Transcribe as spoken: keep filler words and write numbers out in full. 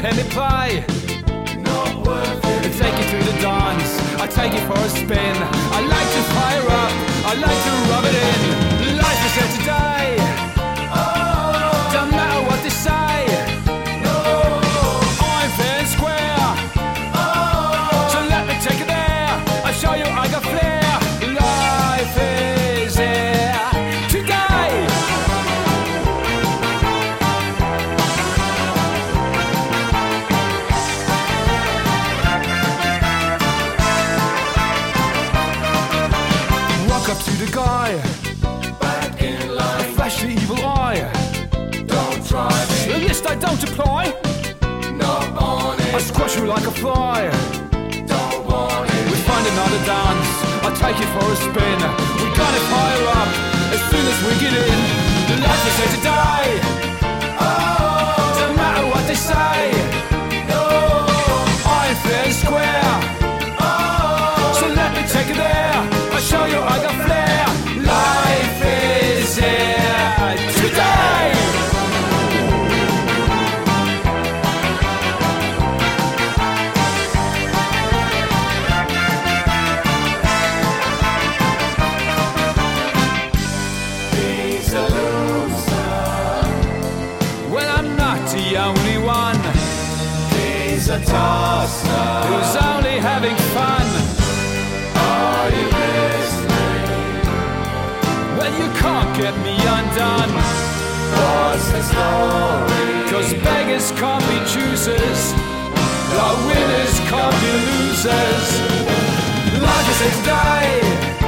penny pie. Not worth I it. take you through the dance, I take you for a spin. I like to fire up, I like to rub it in. Life is here today, Oh, don't matter what they say. no. I'm fair and square, Oh, so let me take you there. I'll show you I got flair. Life is here today. Walk up to the guy, back in line. flash the evil eye. Don't try The me. list I don't apply, Not on I it. squash you like a fly. Don't want We it. find another dance, I take you for a spin. We got it fire up as soon as we get in. The life is here today, Oh, don't matter what they say. no. I'm fair and square, Oh, so let me take you there. I'll show you I got flair. Life is here today. he's a loser. Well, I'm not the only one He's a tosser. who's only having fun. Are you listening? Well, you can't get me undone, What's the story? cause beggars can't be choosers, the winners can't be losers. Life is here today,